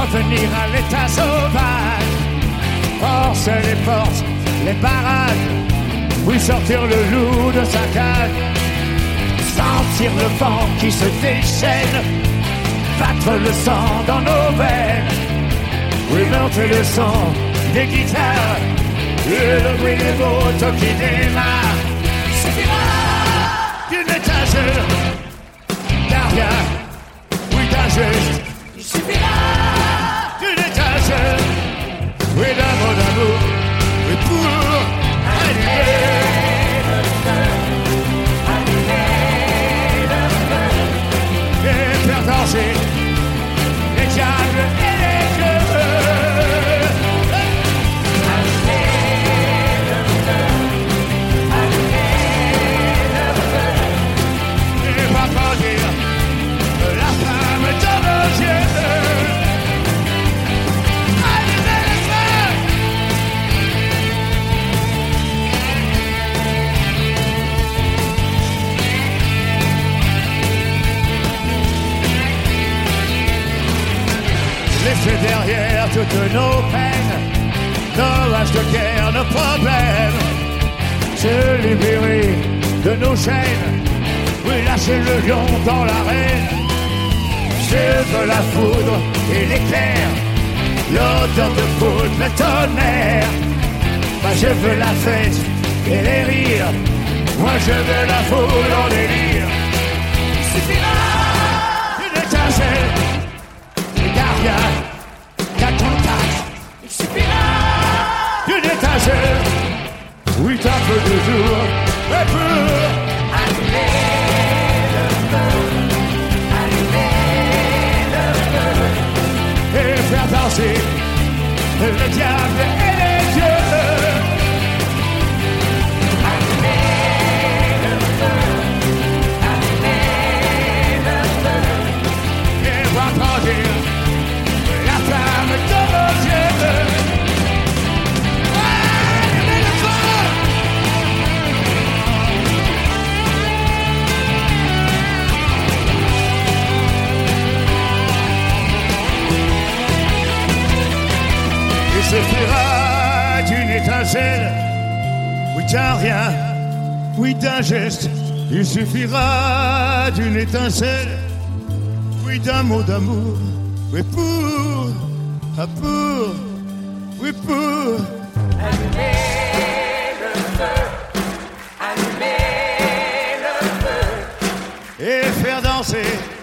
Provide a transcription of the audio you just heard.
revenir à l'état sauvage. Forcer les portes, les barrages, oui, sortir le loup de sa cage. Sentir le vent qui se déchaîne, battre le sang dans nos veines. Oui, monter le son des guitares et le bruit des motos qui démarrent. Suffira d'une étincelle, d'un rien, oui, d'un geste. Il suffira d'une étincelle, oui, d'un mot d'amour, oui, pour allumer le feu, allumer le feu, et faire danser les diables et les dieux. Laissez derrière toutes nos peines, nos haches de guerre, nos problèmes. Se libérer de nos chaînes, oui, lâcher le lion dans l'arène. Je veux la foudre et l'éclair, l'odeur de foudre, le tonnerre. Moi je veux la fête et les rires, moi je veux la foule en délire. Il suffira d'une étincelle, rien qu'un contact. Il suffira d'une étincelle, oui, d'un peu de jour, et pour allumer le feu, allumer le feu, et faire danser le diable et les dieux. Allumer le feu, allumer le feu, et voir grandir la flamme de nos yeux. Allumez le feu. Il suffira d'une étincelle, oui, d'un rien, oui, d'un geste. Il suffira d'une étincelle, oui, d'un mot d'amour. Oui, oui, pour allumer le feu, allumer le feu, et faire danser